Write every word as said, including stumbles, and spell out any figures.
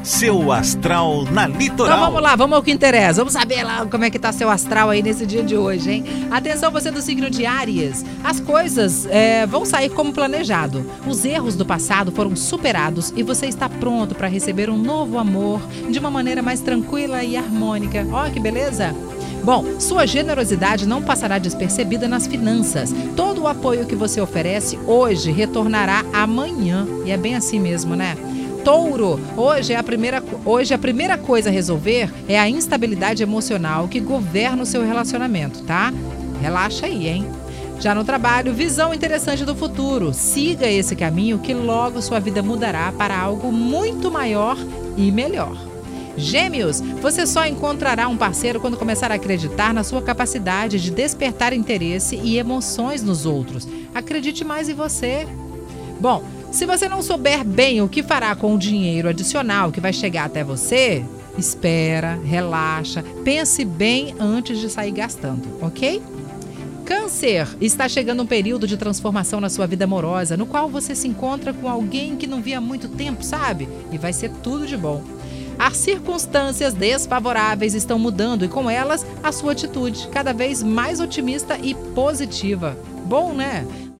Seu astral na Litoral. Então vamos lá, vamos ao que interessa. Vamos saber lá como é que tá seu astral aí nesse dia de hoje, hein? Atenção, você do signo de Áries. As coisas é, vão sair como planejado. Os erros do passado foram superados e você está pronto para receber um novo amor de uma maneira mais tranquila e harmônica. Ó, que beleza! Bom, sua generosidade não passará despercebida nas finanças. Todo o apoio que você oferece hoje retornará amanhã. E é bem assim mesmo, né? Touro, hoje, é a primeira, hoje a primeira coisa a resolver é a instabilidade emocional que governa o seu relacionamento, tá? Relaxa aí, hein? Já no trabalho, visão interessante do futuro. Siga esse caminho que logo sua vida mudará para algo muito maior e melhor. Gêmeos, você só encontrará um parceiro quando começar a acreditar na sua capacidade de despertar interesse e emoções nos outros. Acredite mais em você. Bom, se você não souber bem o que fará com o dinheiro adicional que vai chegar até você, espera, relaxa, pense bem antes de sair gastando, ok? Câncer, está chegando um período de transformação na sua vida amorosa, no qual você se encontra com alguém que não via há muito tempo, sabe? E vai ser tudo de bom. As circunstâncias desfavoráveis estão mudando e com elas a sua atitude, cada vez mais otimista e positiva. Bom, né?